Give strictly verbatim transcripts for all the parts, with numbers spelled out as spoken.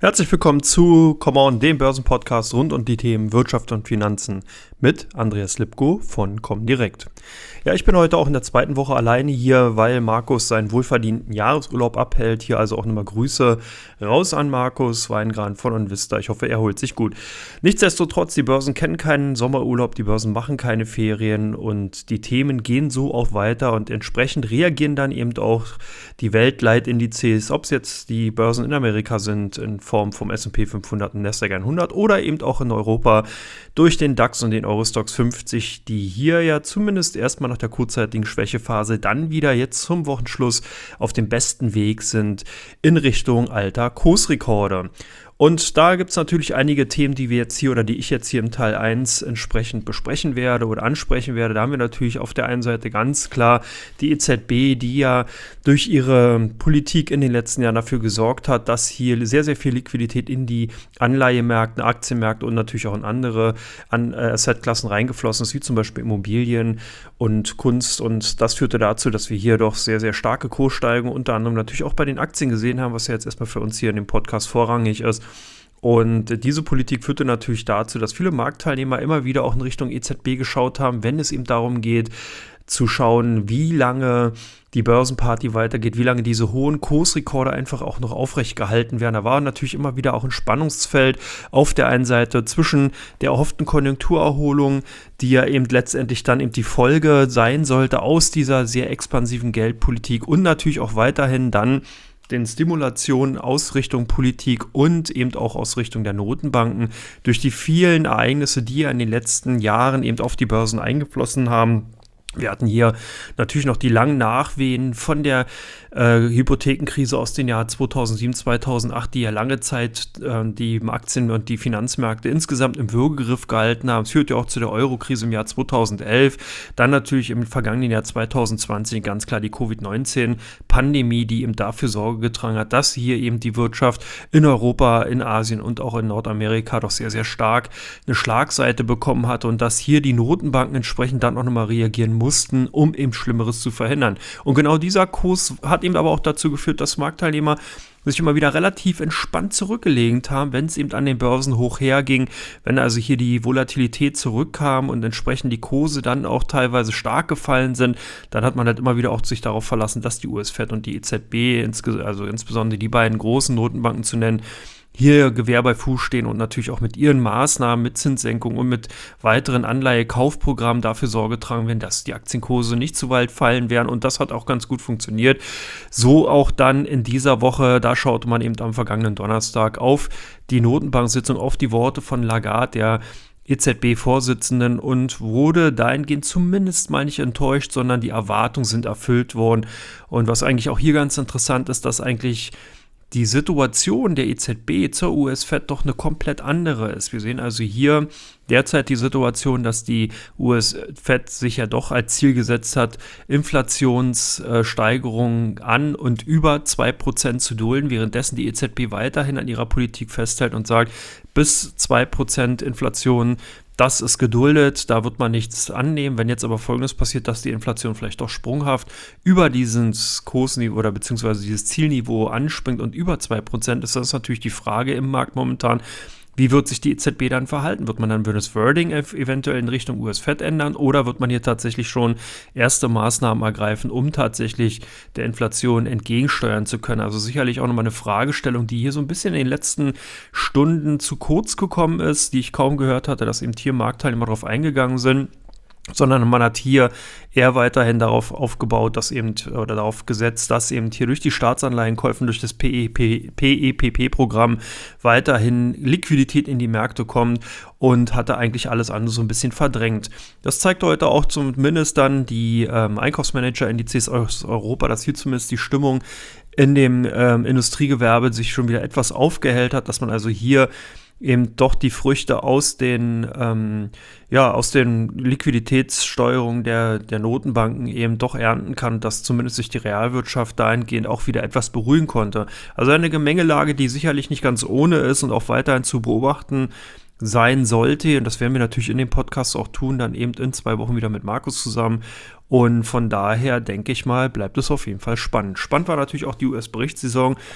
Herzlich willkommen zu Come On, dem Börsenpodcast rund um die Themen Wirtschaft und Finanzen mit Andreas Lipko von Comdirect. Ja, ich bin heute auch in der zweiten Woche alleine hier, weil Markus seinen wohlverdienten Jahresurlaub abhält. Hier also auch nochmal Grüße raus an Markus Weingran von Onvista. Ich hoffe, er holt sich gut. Nichtsdestotrotz, die Börsen kennen keinen Sommerurlaub, die Börsen machen keine Ferien und die Themen gehen so auch weiter und entsprechend reagieren dann eben auch die Weltleitindizes, ob es jetzt die Börsen in Amerika sind, in Form vom S und P fünfhundert und Nasdaq hundert oder eben auch in Europa durch den DAX und den Eurostoxx fünfzig, die hier ja zumindest erstmal nach der kurzzeitigen Schwächephase dann wieder jetzt zum Wochenschluss auf dem besten Weg sind in Richtung alter Kursrekorde. Und da gibt es natürlich einige Themen, die wir jetzt hier oder die ich jetzt hier im Teil eins entsprechend besprechen werde oder ansprechen werde. Da haben wir natürlich auf der einen Seite ganz klar die E Z B, die ja durch ihre Politik in den letzten Jahren dafür gesorgt hat, dass hier sehr, sehr viel Liquidität in die Anleihemärkte, Aktienmärkte und natürlich auch in andere Assetklassen reingeflossen ist, wie zum Beispiel Immobilien und Kunst. Und das führte dazu, dass wir hier doch sehr, sehr starke Kurssteigerungen unter anderem natürlich auch bei den Aktien gesehen haben, was ja jetzt erstmal für uns hier in dem Podcast vorrangig ist. Und diese Politik führte natürlich dazu, dass viele Marktteilnehmer immer wieder auch in Richtung E Z B geschaut haben, wenn es eben darum geht, zu schauen, wie lange die Börsenparty weitergeht, wie lange diese hohen Kursrekorde einfach auch noch aufrecht gehalten werden. Da war natürlich immer wieder auch ein Spannungsfeld auf der einen Seite zwischen der erhofften Konjunkturerholung, die ja eben letztendlich dann eben die Folge sein sollte aus dieser sehr expansiven Geldpolitik und natürlich auch weiterhin dann den Stimulationen aus Richtung Politik und eben auch aus Richtung der Notenbanken durch die vielen Ereignisse, die ja in den letzten Jahren eben auf die Börsen eingeflossen haben. Wir hatten hier natürlich noch die langen Nachwehen von der äh, Hypothekenkrise aus den Jahren zweitausendsieben, zweitausendacht, die ja lange Zeit äh, die Aktien- und die Finanzmärkte insgesamt im Würgegriff gehalten haben. Es führte ja auch zu der Euro-Krise im Jahr zweitausendelf. Dann natürlich im vergangenen Jahr zweitausendzwanzig ganz klar die Covid neunzehn-Pandemie, die eben dafür Sorge getragen hat, dass hier eben die Wirtschaft in Europa, in Asien und auch in Nordamerika doch sehr, sehr stark eine Schlagseite bekommen hatte und dass hier die Notenbanken entsprechend dann auch nochmal reagieren mussten, um eben Schlimmeres zu verhindern. Und genau dieser Kurs hat eben aber auch dazu geführt, dass Marktteilnehmer sich immer wieder relativ entspannt zurückgelehnt haben, wenn es eben an den Börsen hoch herging, wenn also hier die Volatilität zurückkam und entsprechend die Kurse dann auch teilweise stark gefallen sind, dann hat man halt immer wieder auch sich darauf verlassen, dass die U S-Fed und die E Z B, also insbesondere die beiden großen Notenbanken zu nennen, hier Gewehr bei Fuß stehen und natürlich auch mit ihren Maßnahmen, mit Zinssenkung und mit weiteren Anleihekaufprogrammen dafür Sorge tragen werden, dass die Aktienkurse nicht zu weit fallen werden. Und das hat auch ganz gut funktioniert. So auch dann in dieser Woche, da schaute man eben am vergangenen Donnerstag auf die Notenbank-Sitzung, auf die Worte von Lagarde, der E Z B-Vorsitzenden, und wurde dahingehend zumindest mal nicht enttäuscht, sondern die Erwartungen sind erfüllt worden. Und was eigentlich auch hier ganz interessant ist, dass eigentlich die Situation der E Z B zur U S-Fed doch eine komplett andere ist. Wir sehen also hier derzeit die Situation, dass die U S-Fed sich ja doch als Ziel gesetzt hat, Inflationssteigerungen an und über zwei Prozent zu dulden, währenddessen die E Z B weiterhin an ihrer Politik festhält und sagt, bis zwei Prozent Inflation, das ist geduldet, da wird man nichts annehmen. Wenn jetzt aber Folgendes passiert, dass die Inflation vielleicht doch sprunghaft über dieses Kursniveau oder beziehungsweise dieses Zielniveau anspringt und über zwei Prozent, ist das natürlich die Frage im Markt momentan, wie wird sich die E Z B dann verhalten? Wird man dann das Wording eventuell in Richtung U S-Fed ändern oder wird man hier tatsächlich schon erste Maßnahmen ergreifen, um tatsächlich der Inflation entgegensteuern zu können? Also sicherlich auch nochmal eine Fragestellung, die hier so ein bisschen in den letzten Stunden zu kurz gekommen ist, die ich kaum gehört hatte, dass eben hier Marktteilnehmer darauf eingegangen sind, sondern man hat hier eher weiterhin darauf aufgebaut, dass eben oder darauf gesetzt, dass eben hier durch die Staatsanleihenkäufe, durch das P E P P-Programm weiterhin Liquidität in die Märkte kommt und hatte eigentlich alles andere so ein bisschen verdrängt. Das zeigt heute auch zumindest dann die ähm, Einkaufsmanager-Indizes aus Europa, dass hier zumindest die Stimmung in dem ähm, Industriegewerbe sich schon wieder etwas aufgehellt hat, dass man also hier eben doch die Früchte aus den, ähm, ja, aus den Liquiditätssteuerungen der, der Notenbanken eben doch ernten kann, dass zumindest sich die Realwirtschaft dahingehend auch wieder etwas beruhigen konnte. Also eine Gemengelage, die sicherlich nicht ganz ohne ist und auch weiterhin zu beobachten sein sollte. Und das werden wir natürlich in dem Podcast auch tun, dann eben in zwei Wochen wieder mit Markus zusammen. Und von daher denke ich mal, bleibt es auf jeden Fall spannend. Spannend war natürlich auch die U S-Berichtssaison,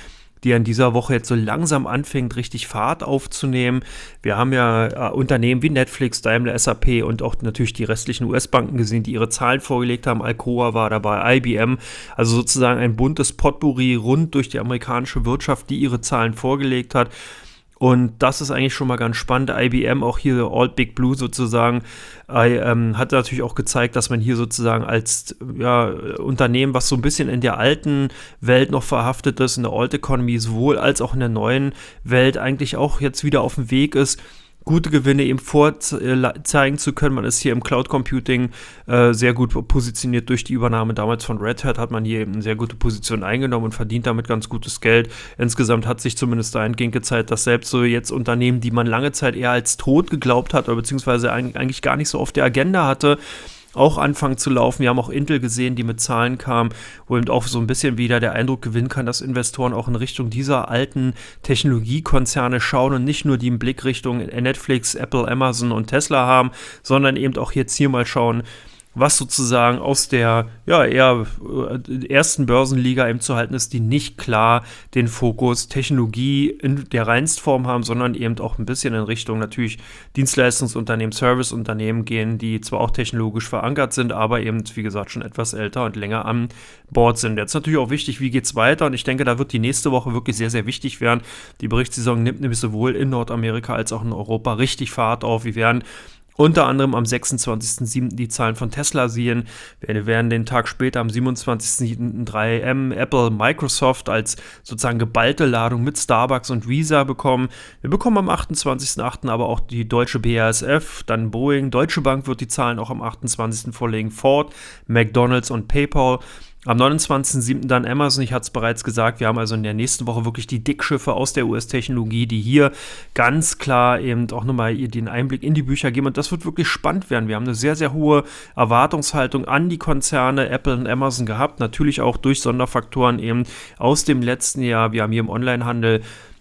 die in dieser Woche jetzt so langsam anfängt, richtig Fahrt aufzunehmen. Wir haben ja äh, Unternehmen wie Netflix, Daimler, S A P und auch natürlich die restlichen U S-Banken gesehen, die ihre Zahlen vorgelegt haben. Alcoa war dabei, I B M, also sozusagen ein buntes Potpourri rund durch die amerikanische Wirtschaft, die ihre Zahlen vorgelegt hat. Und das ist eigentlich schon mal ganz spannend. I B M, auch hier All Big Blue sozusagen, äh, ähm, hat natürlich auch gezeigt, dass man hier sozusagen als ja, Unternehmen, was so ein bisschen in der alten Welt noch verhaftet ist, in der Old Economy sowohl als auch in der neuen Welt eigentlich auch jetzt wieder auf dem Weg ist, gute Gewinne eben vorzeigen zu können. Man ist hier im Cloud Computing äh, sehr gut positioniert durch die Übernahme damals von Red Hat, hat man hier eben eine sehr gute Position eingenommen und verdient damit ganz gutes Geld. Insgesamt hat sich zumindest dahingehend gezeigt, dass selbst so jetzt Unternehmen, die man lange Zeit eher als tot geglaubt hat oder beziehungsweise eigentlich gar nicht so auf der Agenda hatte, auch anfangen zu laufen. Wir haben auch Intel gesehen, die mit Zahlen kam, wo eben auch so ein bisschen wieder der Eindruck gewinnen kann, dass Investoren auch in Richtung dieser alten Technologiekonzerne schauen und nicht nur die im Blick Richtung Netflix, Apple, Amazon und Tesla haben, sondern eben auch jetzt hier mal schauen, was sozusagen aus der ja eher äh, ersten Börsenliga eben zu halten ist, die nicht klar den Fokus Technologie in der Reinstform haben, sondern eben auch ein bisschen in Richtung natürlich Dienstleistungsunternehmen, Serviceunternehmen gehen, die zwar auch technologisch verankert sind, aber eben, wie gesagt, schon etwas älter und länger an Bord sind. Jetzt natürlich auch wichtig, wie geht's weiter? Und ich denke, da wird die nächste Woche wirklich sehr, sehr wichtig werden. Die Berichtssaison nimmt nämlich sowohl in Nordamerika als auch in Europa richtig Fahrt auf. Wir werden unter anderem am sechsundzwanzigsten siebten die Zahlen von Tesla sehen. Wir werden den Tag später am siebenundzwanzigsten siebten drei M, Apple, Microsoft als sozusagen geballte Ladung mit Starbucks und Visa bekommen. Wir bekommen am achtundzwanzigsten achten aber auch die deutsche B A S F, dann Boeing, Deutsche Bank wird die Zahlen auch am achtundzwanzigsten vorlegen, Ford, McDonald's und PayPal. Am neunundzwanzigsten siebten dann Amazon, ich hatte es bereits gesagt, wir haben also in der nächsten Woche wirklich die Dickschiffe aus der U S-Technologie, die hier ganz klar eben auch nochmal den Einblick in die Bücher geben und das wird wirklich spannend werden. Wir haben eine sehr, sehr hohe Erwartungshaltung an die Konzerne Apple und Amazon gehabt, natürlich auch durch Sonderfaktoren eben aus dem letzten Jahr. Wir haben hier im Onlinehandel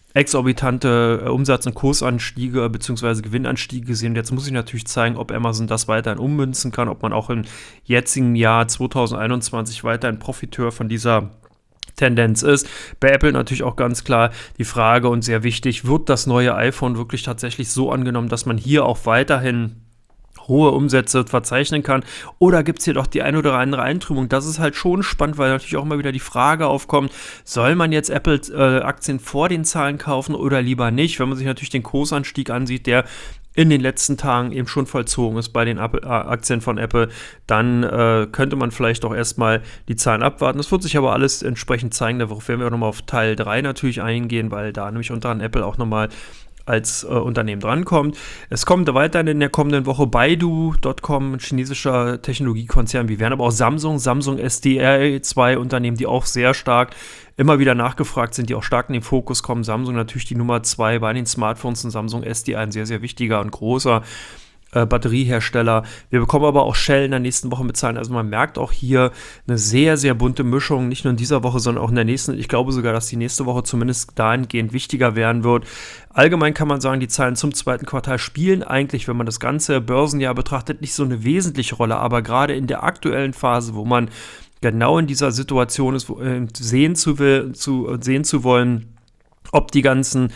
exorbitante Umsatz- und Kursanstiege bzw. Gewinnanstiege gesehen. Jetzt muss ich natürlich zeigen, ob Amazon das weiterhin ummünzen kann, ob man auch im jetzigen Jahr zweitausendeinundzwanzig weiterhin Profiteur von dieser Tendenz ist. Bei Apple natürlich auch ganz klar die Frage und sehr wichtig, wird das neue iPhone wirklich tatsächlich so angenommen, dass man hier auch weiterhin hohe Umsätze verzeichnen kann, oder gibt es hier doch die ein oder andere Eintrübung? Das ist halt schon spannend, weil natürlich auch immer wieder die Frage aufkommt, soll man jetzt Apple-Aktien äh, vor den Zahlen kaufen oder lieber nicht? Wenn man sich natürlich den Kursanstieg ansieht, der in den letzten Tagen eben schon vollzogen ist bei den Apple, äh, Aktien von Apple, dann äh, könnte man vielleicht auch erstmal die Zahlen abwarten. Das wird sich aber alles entsprechend zeigen, darauf werden wir auch nochmal auf Teil drei natürlich eingehen, weil da nämlich unter anderem Apple auch nochmal als äh, Unternehmen drankommt. Es kommt weiterhin in der kommenden Woche Baidu Punkt com, ein chinesischer Technologiekonzern. Wir werden aber auch Samsung, Samsung S D R, zwei Unternehmen, die auch sehr stark immer wieder nachgefragt sind, die auch stark in den Fokus kommen. Samsung natürlich die Nummer zwei bei den Smartphones und Samsung S D R ein sehr, sehr wichtiger und großer Äh, Batteriehersteller. Wir bekommen aber auch Shell in der nächsten Woche mit Zahlen. Also man merkt auch hier eine sehr, sehr bunte Mischung, nicht nur in dieser Woche, sondern auch in der nächsten. Ich glaube sogar, dass die nächste Woche zumindest dahingehend wichtiger werden wird. Allgemein kann man sagen, die Zahlen zum zweiten Quartal spielen eigentlich, wenn man das ganze Börsenjahr betrachtet, nicht so eine wesentliche Rolle. Aber gerade in der aktuellen Phase, wo man genau in dieser Situation ist, wo, äh, sehen zu will, zu, sehen zu wollen, ob die ganzen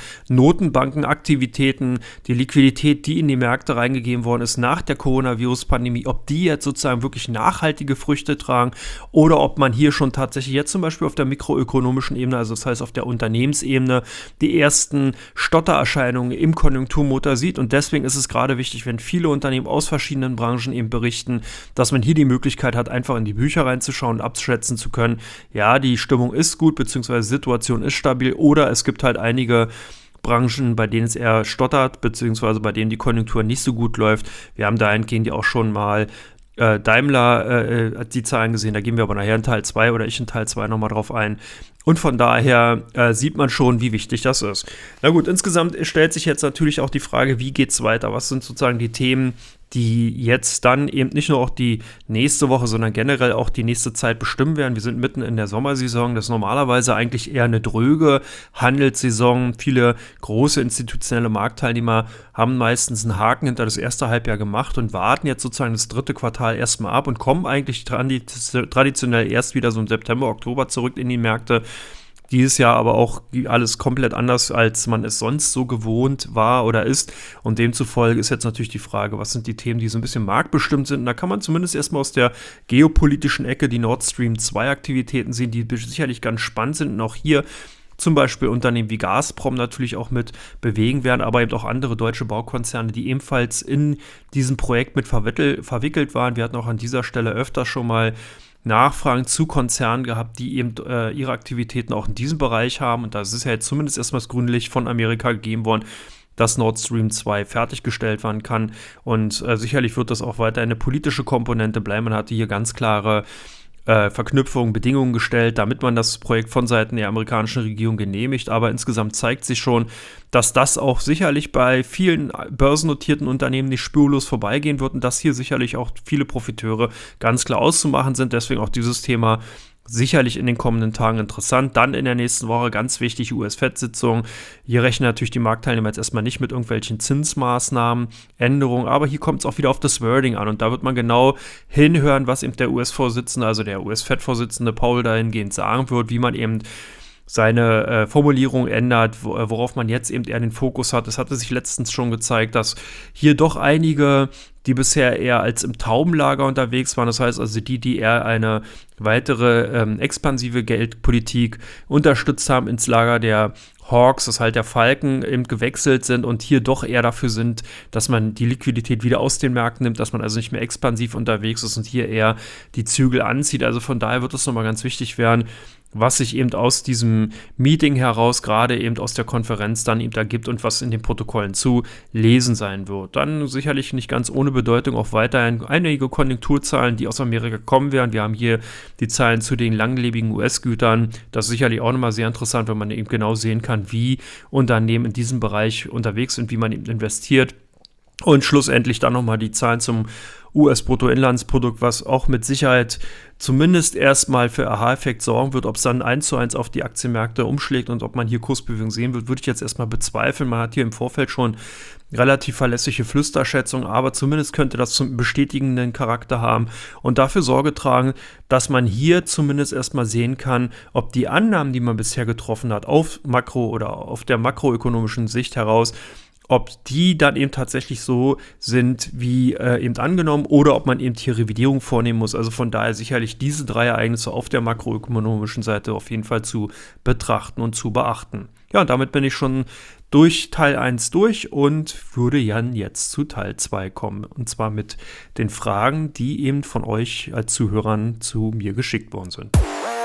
Notenbankenaktivitäten, die Liquidität, die in die Märkte reingegeben worden ist nach der Coronavirus-Pandemie, ob die jetzt sozusagen wirklich nachhaltige Früchte tragen oder ob man hier schon tatsächlich jetzt zum Beispiel auf der mikroökonomischen Ebene, also das heißt auf der Unternehmensebene, die ersten Stottererscheinungen im Konjunkturmotor sieht. Und deswegen ist es gerade wichtig, wenn viele Unternehmen aus verschiedenen Branchen eben berichten, dass man hier die Möglichkeit hat, einfach in die Bücher reinzuschauen und abschätzen zu können, ja, die Stimmung ist gut, beziehungsweise die Situation ist stabil, oder es gibt halt einige Branchen, bei denen es eher stottert, beziehungsweise bei denen die Konjunktur nicht so gut läuft. Wir haben dahingehend ja auch schon mal äh, Daimler äh, die Zahlen gesehen, da gehen wir aber nachher in Teil zwei oder ich in Teil zwei nochmal drauf ein. Und von daher äh, sieht man schon, wie wichtig das ist. Na gut, insgesamt stellt sich jetzt natürlich auch die Frage, wie geht es weiter? Was sind sozusagen die Themen, die jetzt dann eben nicht nur auch die nächste Woche, sondern generell auch die nächste Zeit bestimmen werden. Wir sind mitten in der Sommersaison, das ist normalerweise eigentlich eher eine dröge Handelssaison. Viele große institutionelle Marktteilnehmer haben meistens einen Haken hinter das erste Halbjahr gemacht und warten jetzt sozusagen das dritte Quartal erstmal ab und kommen eigentlich traditionell erst wieder so im September, Oktober zurück in die Märkte. Dieses Jahr aber auch alles komplett anders, als man es sonst so gewohnt war oder ist. Und demzufolge ist jetzt natürlich die Frage, was sind die Themen, die so ein bisschen marktbestimmt sind. Und da kann man zumindest erstmal aus der geopolitischen Ecke die Nord Stream zwei Aktivitäten sehen, die sicherlich ganz spannend sind. Und auch hier zum Beispiel Unternehmen wie Gazprom natürlich auch mit bewegen werden, aber eben auch andere deutsche Baukonzerne, die ebenfalls in diesem Projekt mit verwickelt waren. Wir hatten auch an dieser Stelle öfter schon mal Nachfragen zu Konzernen gehabt, die eben äh, ihre Aktivitäten auch in diesem Bereich haben. Und da ist ja jetzt zumindest erstmal das grüne Licht von Amerika gegeben worden, dass Nord Stream zwei fertiggestellt werden kann. Und äh, sicherlich wird das auch weiter eine politische Komponente bleiben. Man hatte hier ganz klare äh, Verknüpfungen, Bedingungen gestellt, damit man das Projekt von Seiten der amerikanischen Regierung genehmigt. Aber insgesamt zeigt sich schon, dass das auch sicherlich bei vielen börsennotierten Unternehmen nicht spurlos vorbeigehen wird und dass hier sicherlich auch viele Profiteure ganz klar auszumachen sind. Deswegen auch dieses Thema sicherlich in den kommenden Tagen interessant. Dann in der nächsten Woche ganz wichtig, U S-Fed-Sitzung. Hier rechnen natürlich die Marktteilnehmer jetzt erstmal nicht mit irgendwelchen Zinsmaßnahmen, Änderungen, aber hier kommt es auch wieder auf das Wording an und da wird man genau hinhören, was eben der U S-Vorsitzende, also der U S-Fed-Vorsitzende Powell dahingehend sagen wird, wie man eben seine äh, Formulierung ändert, wo, äh, worauf man jetzt eben eher den Fokus hat. Es hatte sich letztens schon gezeigt, dass hier doch einige, die bisher eher als im Taubenlager unterwegs waren, das heißt also die, die eher eine weitere ähm, expansive Geldpolitik unterstützt haben, ins Lager der Hawks, das halt der Falken, eben gewechselt sind und hier doch eher dafür sind, dass man die Liquidität wieder aus den Märkten nimmt, dass man also nicht mehr expansiv unterwegs ist und hier eher die Zügel anzieht. Also von daher wird es nochmal ganz wichtig werden, was sich eben aus diesem Meeting heraus, gerade eben aus der Konferenz dann eben ergibt und was in den Protokollen zu lesen sein wird. Dann sicherlich nicht ganz ohne Bedeutung auch weiterhin einige Konjunkturzahlen, die aus Amerika kommen werden. Wir haben hier die Zahlen zu den langlebigen U S-Gütern. Das ist sicherlich auch nochmal sehr interessant, wenn man eben genau sehen kann, wie Unternehmen in diesem Bereich unterwegs sind, wie man eben investiert. Und schlussendlich dann nochmal die Zahlen zum U S-Bruttoinlandsprodukt, was auch mit Sicherheit zumindest erstmal für Aha-Effekt sorgen wird. Ob es dann eins zu eins auf die Aktienmärkte umschlägt und ob man hier Kursbewegung sehen wird, würde ich jetzt erstmal bezweifeln. Man hat hier im Vorfeld schon relativ verlässliche Flüsterschätzungen, aber zumindest könnte das zum bestätigenden Charakter haben und dafür Sorge tragen, dass man hier zumindest erstmal sehen kann, ob die Annahmen, die man bisher getroffen hat, auf Makro- oder auf der makroökonomischen Sicht heraus, ob die dann eben tatsächlich so sind, wie äh, eben angenommen, oder ob man eben hier Revidierung vornehmen muss. Also von daher sicherlich diese drei Ereignisse auf der makroökonomischen Seite auf jeden Fall zu betrachten und zu beachten. Ja, und damit bin ich schon durch Teil eins durch und würde Jan jetzt zu Teil zwei kommen. Und zwar mit den Fragen, die eben von euch als Zuhörern zu mir geschickt worden sind.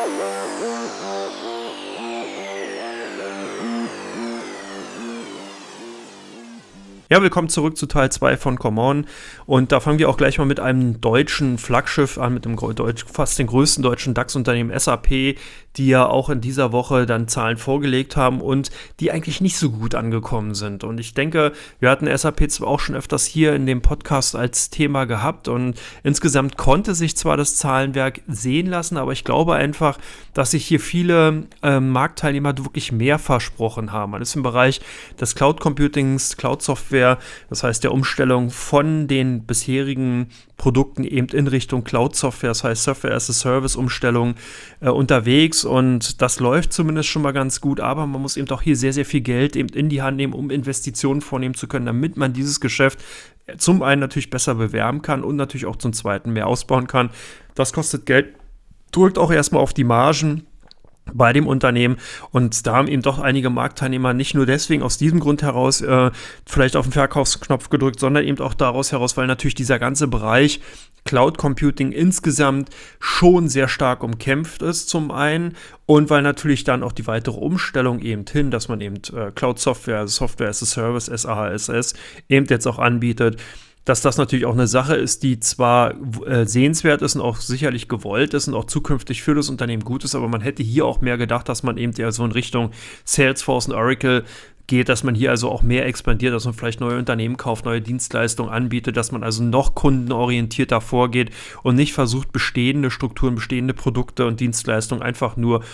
Ja, willkommen zurück zu Teil zwei von Come On. Und da fangen wir auch gleich mal mit einem deutschen Flaggschiff an, mit dem Deutsch, fast den größten deutschen DAX-Unternehmen S A P, die ja auch in dieser Woche dann Zahlen vorgelegt haben und die eigentlich nicht so gut angekommen sind. Und ich denke, wir hatten S A P zwar auch schon öfters hier in dem Podcast als Thema gehabt und insgesamt konnte sich zwar das Zahlenwerk sehen lassen, aber ich glaube einfach, dass sich hier viele äh, Marktteilnehmer wirklich mehr versprochen haben. Man ist im Bereich des Cloud-Computings, Cloud-Software, das heißt der Umstellung von den bisherigen Produkten eben in Richtung Cloud-Software, das heißt Software-as-a-Service-Umstellung äh, unterwegs und das läuft zumindest schon mal ganz gut, aber man muss eben auch hier sehr, sehr viel Geld eben in die Hand nehmen, um Investitionen vornehmen zu können, damit man dieses Geschäft zum einen natürlich besser bewerben kann und natürlich auch zum zweiten mehr ausbauen kann. Das kostet Geld, drückt auch erstmal auf die Margen bei dem Unternehmen und da haben eben doch einige Marktteilnehmer nicht nur deswegen aus diesem Grund heraus äh, vielleicht auf den Verkaufsknopf gedrückt, sondern eben auch daraus heraus, weil natürlich dieser ganze Bereich Cloud Computing insgesamt schon sehr stark umkämpft ist zum einen und weil natürlich dann auch die weitere Umstellung eben hin, dass man eben äh, Cloud Software, also Software as a Service, S A H S S, eben jetzt auch anbietet, dass das natürlich auch eine Sache ist, die zwar äh, sehenswert ist und auch sicherlich gewollt ist und auch zukünftig für das Unternehmen gut ist, aber man hätte hier auch mehr gedacht, dass man eben ja so in Richtung Salesforce und Oracle geht, dass man hier also auch mehr expandiert, dass man vielleicht neue Unternehmen kauft, neue Dienstleistungen anbietet, dass man also noch kundenorientierter vorgeht und nicht versucht, bestehende Strukturen, bestehende Produkte und Dienstleistungen einfach nur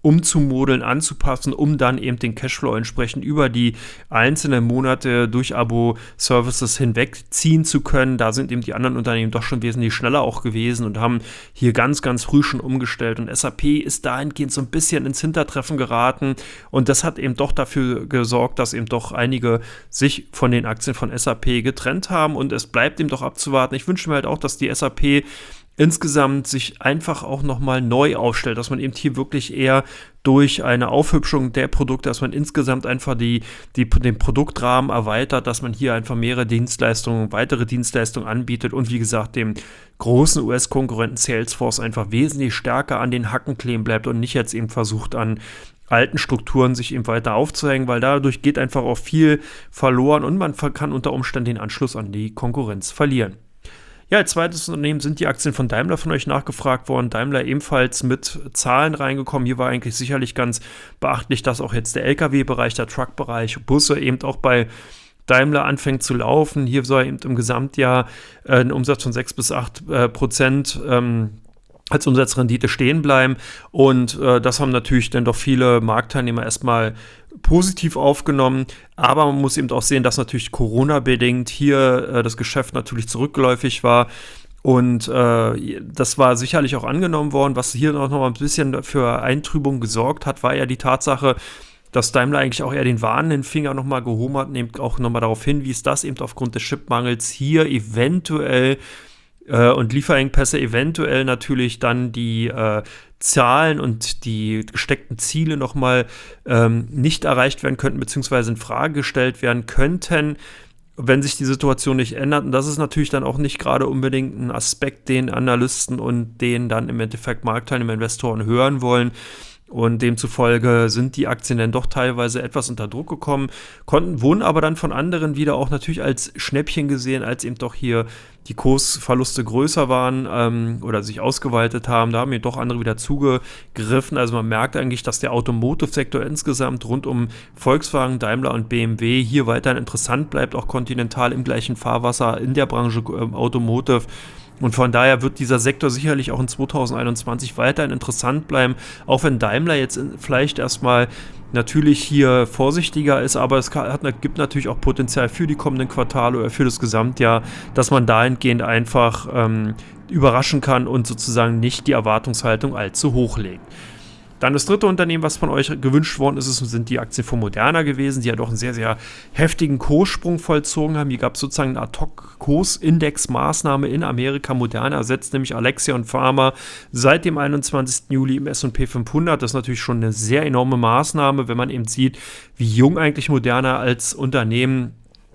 umzumodeln, anzupassen, um dann eben den Cashflow entsprechend über die einzelnen Monate durch Abo-Services hinwegziehen zu können. Da sind eben die anderen Unternehmen doch schon wesentlich schneller auch gewesen und haben hier ganz, ganz früh schon umgestellt. Und S A P ist dahingehend so ein bisschen ins Hintertreffen geraten. Und das hat eben doch dafür gesorgt, dass eben doch einige sich von den Aktien von S A P getrennt haben. Und es bleibt eben doch abzuwarten. Ich wünsche mir halt auch, dass die S A P insgesamt sich einfach auch nochmal neu aufstellt, dass man eben hier wirklich eher durch eine Aufhübschung der Produkte, dass man insgesamt einfach die, die, den Produktrahmen erweitert, dass man hier einfach mehrere Dienstleistungen, weitere Dienstleistungen anbietet und wie gesagt dem großen U S-Konkurrenten Salesforce einfach wesentlich stärker an den Hacken kleben bleibt und nicht jetzt eben versucht an alten Strukturen sich eben weiter aufzuhängen, weil dadurch geht einfach auch viel verloren und man kann unter Umständen den Anschluss an die Konkurrenz verlieren. Ja, als zweites Unternehmen sind die Aktien von Daimler von euch nachgefragt worden. Daimler ebenfalls mit Zahlen reingekommen. Hier war eigentlich sicherlich ganz beachtlich, dass auch jetzt der L K W-Bereich, der Truck-Bereich, Busse eben auch bei Daimler anfängt zu laufen. Hier soll eben im Gesamtjahr äh, ein Umsatz von sechs bis acht äh, Prozent ähm, als Umsatzrendite stehen bleiben. Und äh, das haben natürlich dann doch viele Marktteilnehmer erstmal positiv aufgenommen, aber man muss eben auch sehen, dass natürlich Corona-bedingt hier äh, das Geschäft natürlich zurückläufig war und äh, das war sicherlich auch angenommen worden. Was hier noch mal ein bisschen für Eintrübung gesorgt hat, war ja die Tatsache, dass Daimler eigentlich auch eher den warnenden Finger nochmal gehoben hat und eben auch nochmal darauf hinwies, dass eben aufgrund des Chipmangels hier eventuell äh, und Lieferengpässe eventuell natürlich dann die äh, Zahlen und die gesteckten Ziele nochmal ähm, nicht erreicht werden könnten, beziehungsweise in Frage gestellt werden könnten, wenn sich die Situation nicht ändert. Und das ist natürlich dann auch nicht gerade unbedingt ein Aspekt, den Analysten und den dann im Endeffekt Marktteilnehmer, Investoren hören wollen. Und demzufolge sind die Aktien dann doch teilweise etwas unter Druck gekommen, konnten, wurden aber dann von anderen wieder auch natürlich als Schnäppchen gesehen, als eben doch hier die Kursverluste größer waren ähm, oder sich ausgeweitet haben. Da haben eben doch andere wieder zugegriffen. Also man merkt eigentlich, dass der Automotive-Sektor insgesamt rund um Volkswagen, Daimler und B M W hier weiterhin interessant bleibt, auch Continental im gleichen Fahrwasser in der Branche ähm, Automotive. Und von daher wird dieser Sektor sicherlich auch in zwanzig einundzwanzig weiterhin interessant bleiben, auch wenn Daimler jetzt vielleicht erstmal natürlich hier vorsichtiger ist, aber es hat, gibt natürlich auch Potenzial für die kommenden Quartale oder für das Gesamtjahr, dass man dahingehend einfach ähm, überraschen kann und sozusagen nicht die Erwartungshaltung allzu hoch legt. Dann das dritte Unternehmen, was von euch gewünscht worden ist, sind die Aktien von Moderna gewesen, die ja doch einen sehr, sehr heftigen Kurssprung vollzogen haben. Hier gab es sozusagen eine Ad-Hoc-Kursindex-Maßnahme in Amerika. Moderna ersetzt nämlich Alexion Pharma seit dem einundzwanzigsten Juli im S und P fünfhundert. Das ist natürlich schon eine sehr enorme Maßnahme, wenn man eben sieht, wie jung eigentlich Moderna als Unternehmen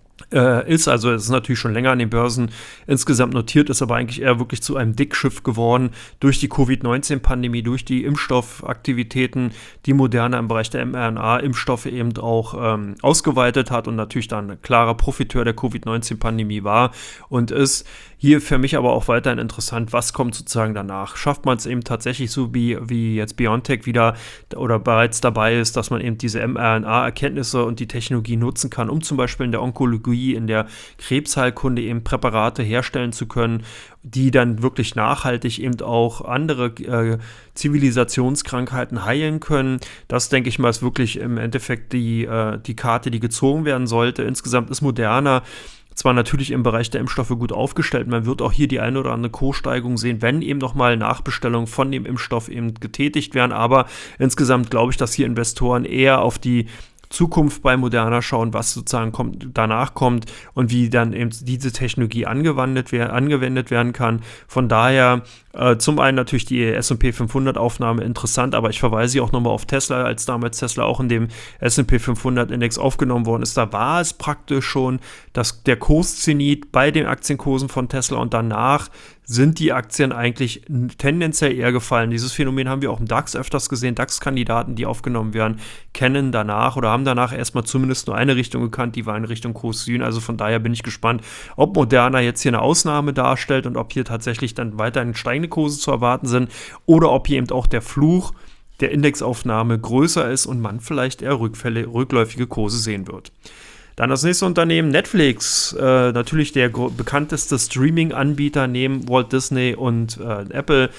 Äh, ist, also es ist natürlich schon länger an den Börsen insgesamt notiert, ist aber eigentlich eher wirklich zu einem Dickschiff geworden durch die Covid neunzehn Pandemie, durch die Impfstoffaktivitäten, die Moderna im Bereich der mRNA-Impfstoffe eben auch ähm, ausgeweitet hat und natürlich dann ein klarer Profiteur der Covid neunzehn Pandemie war und ist hier für mich aber auch weiterhin interessant, was kommt sozusagen danach. Schafft man es eben tatsächlich so, wie, wie jetzt BioNTech wieder oder bereits dabei ist, dass man eben diese mRNA-Erkenntnisse und die Technologie nutzen kann, um zum Beispiel in der Onkologie, in der Krebsheilkunde eben Präparate herstellen zu können, die dann wirklich nachhaltig eben auch andere äh, Zivilisationskrankheiten heilen können. Das, denke ich mal, ist wirklich im Endeffekt die, äh, die Karte, die gezogen werden sollte. Insgesamt ist Moderna zwar natürlich im Bereich der Impfstoffe gut aufgestellt, man wird auch hier die eine oder andere Kurssteigerung sehen, wenn eben nochmal Nachbestellungen von dem Impfstoff eben getätigt werden, aber insgesamt glaube ich, dass hier Investoren eher auf die Zukunft bei Moderna schauen, was sozusagen kommt, danach kommt und wie dann eben diese Technologie angewendet, wer, angewendet werden kann. Von daher äh, zum einen natürlich die S und P fünfhundert Aufnahme interessant, aber ich verweise hier auch nochmal auf Tesla, als damals Tesla auch in dem S und P fünfhundert Index aufgenommen worden ist. Da war es praktisch schon, dass der Kurszenit bei den Aktienkursen von Tesla und danach sind die Aktien eigentlich tendenziell eher gefallen. Dieses Phänomen haben wir auch im DAX öfters gesehen. DAX-Kandidaten, die aufgenommen werden, kennen danach oder haben danach erstmal zumindest nur eine Richtung gekannt, die war in Richtung Kurs Süden. Also von daher bin ich gespannt, ob Moderna jetzt hier eine Ausnahme darstellt und ob hier tatsächlich dann weiterhin steigende Kurse zu erwarten sind oder ob hier eben auch der Fluch der Indexaufnahme größer ist und man vielleicht eher Rückfälle, rückläufige Kurse sehen wird. Dann das nächste Unternehmen, Netflix, äh, natürlich der gro- bekannteste Streaming-Anbieter neben Walt Disney und äh, Apple.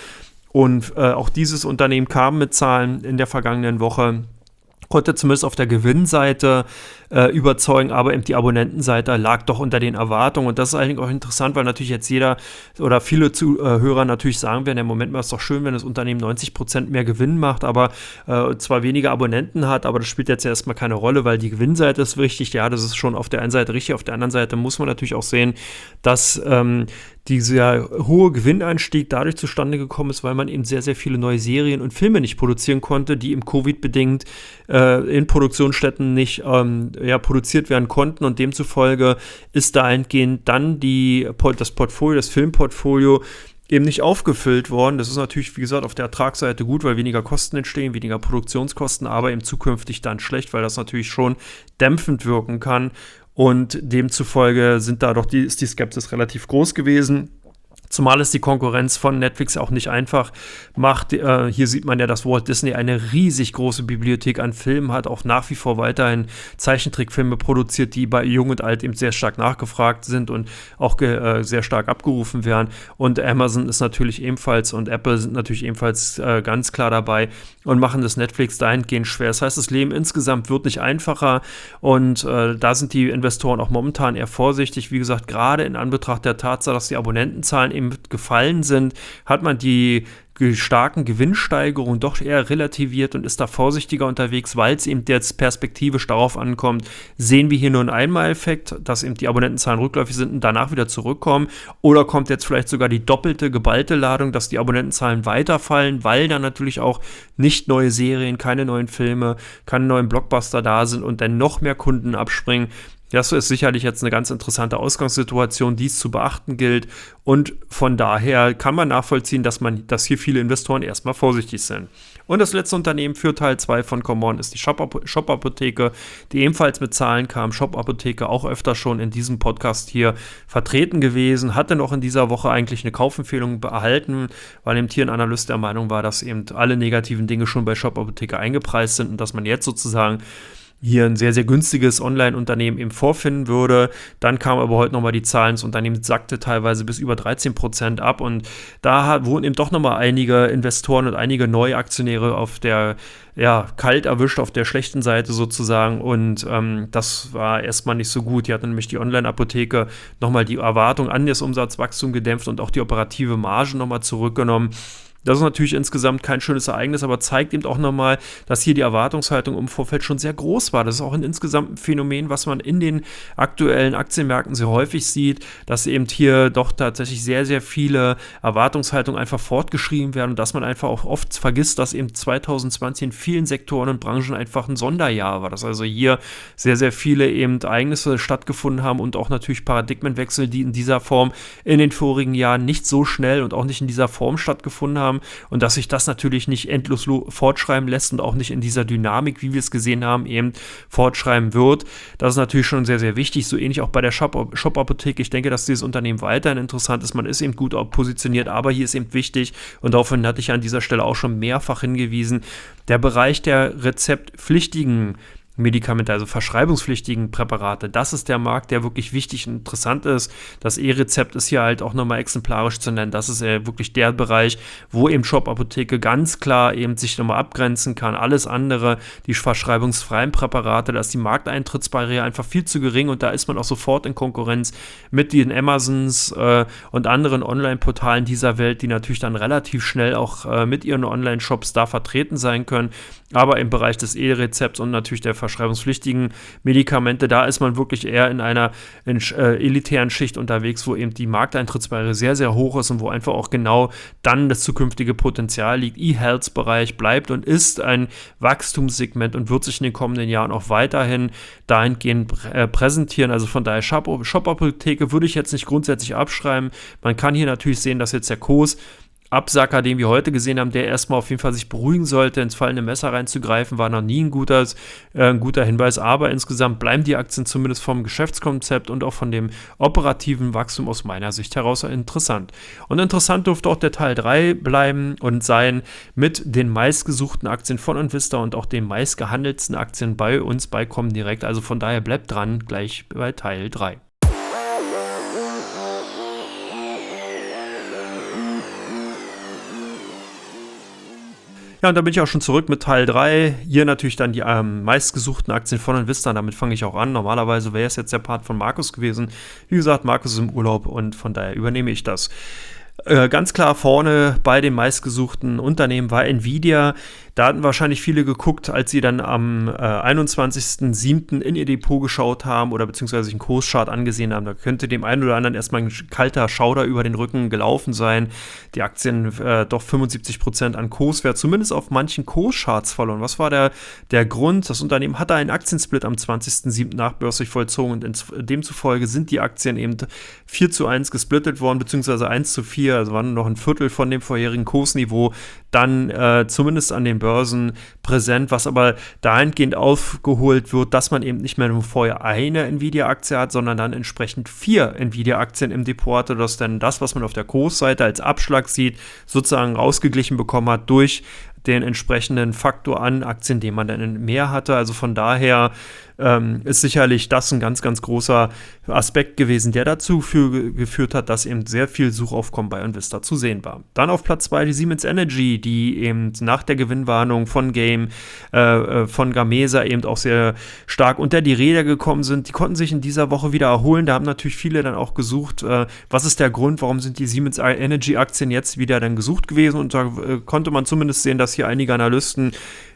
Und äh, auch dieses Unternehmen kam mit Zahlen in der vergangenen Woche, konnte zumindest auf der Gewinnseite äh, überzeugen, aber eben die Abonnentenseite lag doch unter den Erwartungen. Und das ist eigentlich auch interessant, weil natürlich jetzt jeder oder viele Zuhörer natürlich sagen werden, im Moment mal ist doch schön, wenn das Unternehmen neunzig Prozent mehr Gewinn macht, aber äh, zwar weniger Abonnenten hat, aber das spielt jetzt ja erstmal keine Rolle, weil die Gewinnseite ist wichtig. Ja, das ist schon auf der einen Seite richtig, auf der anderen Seite muss man natürlich auch sehen, dass ähm, dieser hohe Gewinneinstieg dadurch zustande gekommen ist, weil man eben sehr, sehr viele neue Serien und Filme nicht produzieren konnte, die im Covid-bedingt äh, in Produktionsstätten nicht ähm, ja, produziert werden konnten, und demzufolge ist dahingehend dann die, das Portfolio, das Filmportfolio eben nicht aufgefüllt worden. Das ist natürlich, wie gesagt, auf der Ertragsseite gut, weil weniger Kosten entstehen, weniger Produktionskosten, aber eben zukünftig dann schlecht, weil das natürlich schon dämpfend wirken kann. Und demzufolge sind da doch die, ist die Skepsis relativ groß gewesen. Zumal es die Konkurrenz von Netflix auch nicht einfach macht. Äh, hier sieht man ja, dass Walt Disney eine riesig große Bibliothek an Filmen hat, auch nach wie vor weiterhin Zeichentrickfilme produziert, die bei Jung und Alt eben sehr stark nachgefragt sind und auch ge- äh, sehr stark abgerufen werden. Und Amazon ist natürlich ebenfalls und Apple sind natürlich ebenfalls äh, ganz klar dabei und machen das Netflix dahingehend schwer. Das heißt, das Leben insgesamt wird nicht einfacher, und äh, da sind die Investoren auch momentan eher vorsichtig. Wie gesagt, gerade in Anbetracht der Tatsache, dass die Abonnentenzahlen eben gefallen sind, hat man die starken Gewinnsteigerungen doch eher relativiert und ist da vorsichtiger unterwegs, weil es eben jetzt perspektivisch darauf ankommt, sehen wir hier nur einen Einmaleffekt, dass eben die Abonnentenzahlen rückläufig sind und danach wieder zurückkommen, oder kommt jetzt vielleicht sogar die doppelte, geballte Ladung, dass die Abonnentenzahlen weiterfallen, weil dann natürlich auch nicht neue Serien, keine neuen Filme, keine neuen Blockbuster da sind und dann noch mehr Kunden abspringen. Das ist sicherlich jetzt eine ganz interessante Ausgangssituation, die es zu beachten gilt, und von daher kann man nachvollziehen, dass man, dass hier viele Investoren erstmal vorsichtig sind. Und das letzte Unternehmen für Teil zwei von Come On ist die Shop-Apotheke, die ebenfalls mit Zahlen kam. Shop-Apotheke auch öfter schon in diesem Podcast hier vertreten gewesen, hatte noch in dieser Woche eigentlich eine Kaufempfehlung erhalten, weil eben hier ein Analyst der Meinung war, dass eben alle negativen Dinge schon bei Shop-Apotheke eingepreist sind und dass man jetzt sozusagen hier ein sehr, sehr günstiges Online-Unternehmen eben vorfinden würde. Dann kamen aber heute nochmal die Zahlen, das Unternehmen sackte teilweise bis über dreizehn Prozent ab, und da wurden eben doch nochmal einige Investoren und einige neue Aktionäre auf der, ja, kalt erwischt, auf der schlechten Seite sozusagen, und ähm, das war erstmal nicht so gut. Die hatten nämlich die Online-Apotheke nochmal die Erwartung an das Umsatzwachstum gedämpft und auch die operative Marge nochmal zurückgenommen. Das ist natürlich insgesamt kein schönes Ereignis, aber zeigt eben auch nochmal, dass hier die Erwartungshaltung im Vorfeld schon sehr groß war. Das ist auch ein insgesamt ein Phänomen, was man in den aktuellen Aktienmärkten sehr häufig sieht, dass eben hier doch tatsächlich sehr, sehr viele Erwartungshaltungen einfach fortgeschrieben werden und dass man einfach auch oft vergisst, dass eben zwanzig zwanzig in vielen Sektoren und Branchen einfach ein Sonderjahr war. Dass also hier sehr, sehr viele eben Ereignisse stattgefunden haben und auch natürlich Paradigmenwechsel, die in dieser Form in den vorigen Jahren nicht so schnell und auch nicht in dieser Form stattgefunden haben. Und dass sich das natürlich nicht endlos fortschreiben lässt und auch nicht in dieser Dynamik, wie wir es gesehen haben, eben fortschreiben wird. Das ist natürlich schon sehr, sehr wichtig. So ähnlich auch bei der Shop- Shop-Apotheke. Ich denke, dass dieses Unternehmen weiterhin interessant ist. Man ist eben gut positioniert, aber hier ist eben wichtig, und darauf hatte ich an dieser Stelle auch schon mehrfach hingewiesen, der Bereich der rezeptpflichtigen Medikamente, also verschreibungspflichtigen Präparate. Das ist der Markt, der wirklich wichtig und interessant ist. Das E-Rezept ist hier halt auch nochmal exemplarisch zu nennen. Das ist äh, wirklich der Bereich, wo eben Shop-Apotheke ganz klar eben sich nochmal abgrenzen kann. Alles andere, die verschreibungsfreien Präparate, da ist die Markteintrittsbarriere einfach viel zu gering, und da ist man auch sofort in Konkurrenz mit den Amazons äh, und anderen Online-Portalen dieser Welt, die natürlich dann relativ schnell auch äh, mit ihren Online-Shops da vertreten sein können. Aber im Bereich des E-Rezepts und natürlich der verschreibungspflichtigen Medikamente, da ist man wirklich eher in einer in, äh, elitären Schicht unterwegs, wo eben die Markteintrittsbarriere sehr, sehr hoch ist und wo einfach auch genau dann das zukünftige Potenzial liegt. E-Health-Bereich bleibt und ist ein Wachstumssegment und wird sich in den kommenden Jahren auch weiterhin dahingehend äh, präsentieren. Also von daher Shop- Shop-Apotheke würde ich jetzt nicht grundsätzlich abschreiben. Man kann hier natürlich sehen, dass jetzt der Kurs Absacker, den wir heute gesehen haben, der erstmal auf jeden Fall sich beruhigen sollte, ins fallende Messer reinzugreifen, war noch nie ein, gutes, äh, ein guter Hinweis, aber insgesamt bleiben die Aktien zumindest vom Geschäftskonzept und auch von dem operativen Wachstum aus meiner Sicht heraus interessant. Und interessant dürfte auch der Teil drei bleiben und sein mit den meistgesuchten Aktien von Invista und auch den meistgehandelten Aktien bei uns bei Comdirect. Also von daher bleibt dran, gleich bei Teil drei. Ja, und da bin ich auch schon zurück mit Teil drei. Hier natürlich dann die ähm, meistgesuchten Aktien von Envista. Damit fange ich auch an. Normalerweise wäre es jetzt der Part von Markus gewesen. Wie gesagt, Markus ist im Urlaub und von daher übernehme ich das. Äh, ganz klar vorne bei den meistgesuchten Unternehmen war Nvidia. Da hatten wahrscheinlich viele geguckt, als sie dann am äh, einundzwanzigsten siebten in ihr Depot geschaut haben oder beziehungsweise sich einen Kurschart angesehen haben. Da könnte dem einen oder anderen erstmal ein kalter Schauder über den Rücken gelaufen sein. Die Aktien äh, doch fünfundsiebzig Prozent an Kurswert, zumindest auf manchen Kurscharts verloren. Was war der, der Grund? Das Unternehmen hatte einen Aktiensplit am zwanzigsten siebten nachbörslich vollzogen und ins, demzufolge sind die Aktien eben vier zu eins gesplittet worden, beziehungsweise eins zu vier, also waren noch ein Viertel von dem vorherigen Kursniveau, dann äh, zumindest an den Börsen präsent, was aber dahingehend aufgeholt wird, dass man eben nicht mehr nur vorher eine Nvidia-Aktie hat, sondern dann entsprechend vier Nvidia-Aktien im Depot hatte, dass dann das, was man auf der Kursseite als Abschlag sieht, sozusagen rausgeglichen bekommen hat durch den entsprechenden Faktor an Aktien, den man dann mehr hatte. Also von daher ähm, ist sicherlich das ein ganz, ganz großer Aspekt gewesen, der dazu für, geführt hat, dass eben sehr viel Suchaufkommen bei Envista zu sehen war. Dann auf Platz zwei die Siemens Energy, die eben nach der Gewinnwarnung von Game, äh, von Gamesa eben auch sehr stark unter die Räder gekommen sind. Die konnten sich in dieser Woche wieder erholen. Da haben natürlich viele dann auch gesucht, äh, was ist der Grund, warum sind die Siemens Energy Aktien jetzt wieder dann gesucht gewesen? Und da äh, konnte man zumindest sehen, dass hier einige Analysten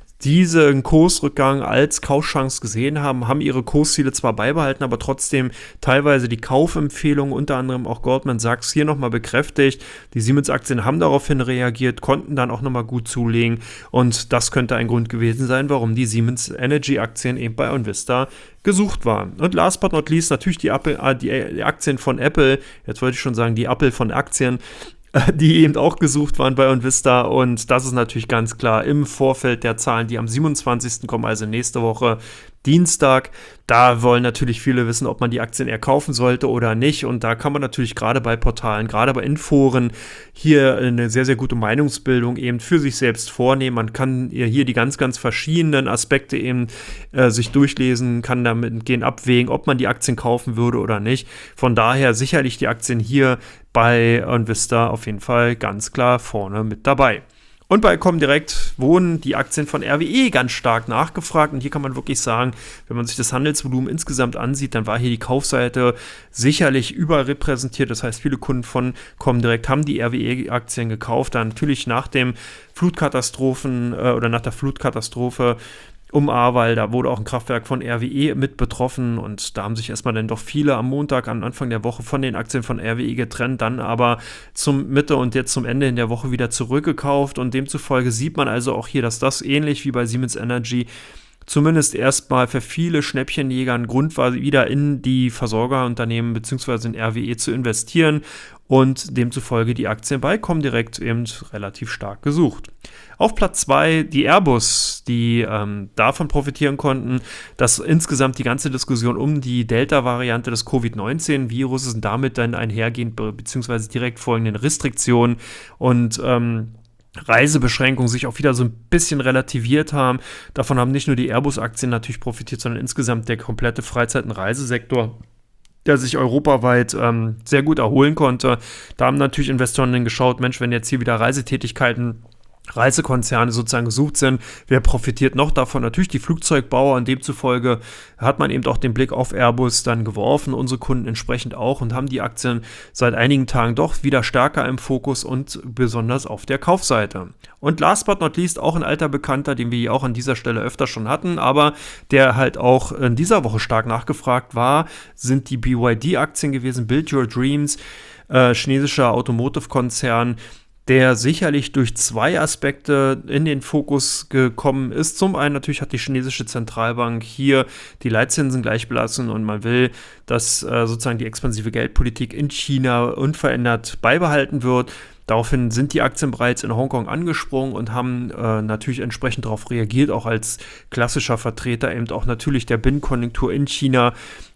diesen Kursrückgang als Kaufchance gesehen haben, haben ihre Kursziele zwar beibehalten, aber trotzdem teilweise die Kaufempfehlungen, unter anderem auch Goldman Sachs, hier nochmal bekräftigt. Die Siemens-Aktien haben daraufhin reagiert, konnten dann auch nochmal gut zulegen und das könnte ein Grund gewesen sein, warum die Siemens Energy-Aktien eben bei Envista gesucht waren. Und last but not least natürlich die, Apple, äh, die, die Aktien von Apple, jetzt wollte ich schon sagen, die Apple von Aktien, die eben auch gesucht waren bei Envista und das ist natürlich ganz klar im Vorfeld der Zahlen, die am siebenundzwanzigsten kommen, also nächste Woche Dienstag. Da wollen natürlich viele wissen, ob man die Aktien eher kaufen sollte oder nicht und da kann man natürlich gerade bei Portalen, gerade bei Inforen hier eine sehr, sehr gute Meinungsbildung eben für sich selbst vornehmen. Man kann hier die ganz, ganz verschiedenen Aspekte eben äh, sich durchlesen, kann damit gehen abwägen, ob man die Aktien kaufen würde oder nicht. Von daher sicherlich die Aktien hier bei Envista auf jeden Fall ganz klar vorne mit dabei. Und bei Comdirect wurden die Aktien von R W E ganz stark nachgefragt. Und hier kann man wirklich sagen, wenn man sich das Handelsvolumen insgesamt ansieht, dann war hier die Kaufseite sicherlich überrepräsentiert. Das heißt, viele Kunden von Comdirect haben die R W E-Aktien gekauft. Dann natürlich nach dem Flutkatastrophen äh, oder nach der Flutkatastrophe um Ahrweiler, da wurde auch ein Kraftwerk von R W E mit betroffen und da haben sich erstmal dann doch viele am Montag, am Anfang der Woche von den Aktien von R W E getrennt, dann aber zum Mitte und jetzt zum Ende in der Woche wieder zurückgekauft und demzufolge sieht man also auch hier, dass das ähnlich wie bei Siemens Energy zumindest erstmal für viele Schnäppchenjäger ein Grund war, wieder in die Versorgerunternehmen bzw. in R W E zu investieren und demzufolge die Aktien bei Comdirect eben relativ stark gesucht. Auf Platz zwei die Airbus, die ähm, davon profitieren konnten, dass insgesamt die ganze Diskussion um die Delta-Variante des Covid neunzehn Viruses und damit dann einhergehend bzw. direkt folgenden Restriktionen und ähm, Reisebeschränkungen sich auch wieder so ein bisschen relativiert haben. Davon haben nicht nur die Airbus-Aktien natürlich profitiert, sondern insgesamt der komplette Freizeit- und Reisesektor, der sich europaweit ähm, sehr gut erholen konnte. Da haben natürlich Investoren dann geschaut, Mensch, wenn jetzt hier wieder Reisetätigkeiten Reisekonzerne sozusagen gesucht sind. Wer profitiert noch davon? Natürlich die Flugzeugbauer und demzufolge hat man eben auch den Blick auf Airbus dann geworfen, unsere Kunden entsprechend auch und haben die Aktien seit einigen Tagen doch wieder stärker im Fokus und besonders auf der Kaufseite. Und last but not least auch ein alter Bekannter, den wir hier auch an dieser Stelle öfter schon hatten, aber der halt auch in dieser Woche stark nachgefragt war, sind die B Y D-Aktien gewesen, Build Your Dreams, äh, chinesischer Automotive-Konzern, der sicherlich durch zwei Aspekte in den Fokus gekommen ist. Zum einen natürlich hat die chinesische Zentralbank hier die Leitzinsen gleich belassen und man will, dass äh, sozusagen die expansive Geldpolitik in China unverändert beibehalten wird. Daraufhin sind die Aktien bereits in Hongkong angesprungen und haben äh, natürlich entsprechend darauf reagiert, auch als klassischer Vertreter eben auch natürlich der Binnenkonjunktur in China.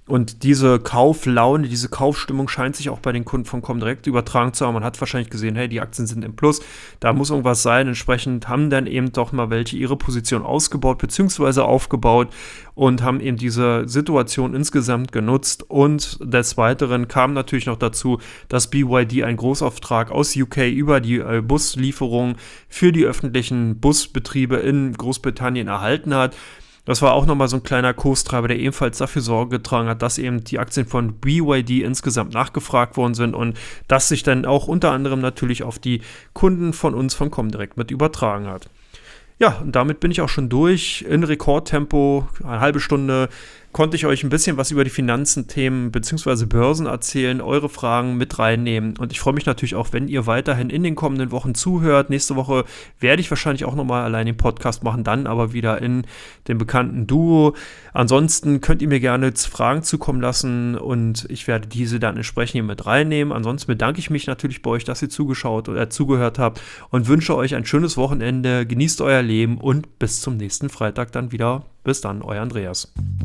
Und diese Kauflaune, diese Kaufstimmung scheint sich auch bei den Kunden von Comdirect übertragen zu haben. Man hat wahrscheinlich gesehen, hey, die Aktien sind im Plus, da muss irgendwas sein. Entsprechend haben dann eben doch mal welche ihre Position ausgebaut bzw. aufgebaut und haben eben diese Situation insgesamt genutzt. Und des Weiteren kam natürlich noch dazu, dass B Y D einen Großauftrag aus U K über die äh, Buslieferung für die öffentlichen Busbetriebe in Großbritannien erhalten hat. Das war auch nochmal so ein kleiner Kurstreiber, der ebenfalls dafür Sorge getragen hat, dass eben die Aktien von B Y D insgesamt nachgefragt worden sind und das sich dann auch unter anderem natürlich auf die Kunden von uns von Comdirect mit übertragen hat. Ja, und damit bin ich auch schon durch in Rekordtempo, eine halbe Stunde konnte ich euch ein bisschen was über die Finanzen-Themen bzw. Börsen erzählen, eure Fragen mit reinnehmen und ich freue mich natürlich auch, wenn ihr weiterhin in den kommenden Wochen zuhört. Nächste Woche werde ich wahrscheinlich auch nochmal allein den Podcast machen, dann aber wieder in dem bekannten Duo. Ansonsten könnt ihr mir gerne Fragen zukommen lassen und ich werde diese dann entsprechend hier mit reinnehmen. Ansonsten bedanke ich mich natürlich bei euch, dass ihr zugeschaut oder zugehört habt und wünsche euch ein schönes Wochenende, genießt euer Leben und bis zum nächsten Freitag dann wieder. Bis dann, euer Andreas.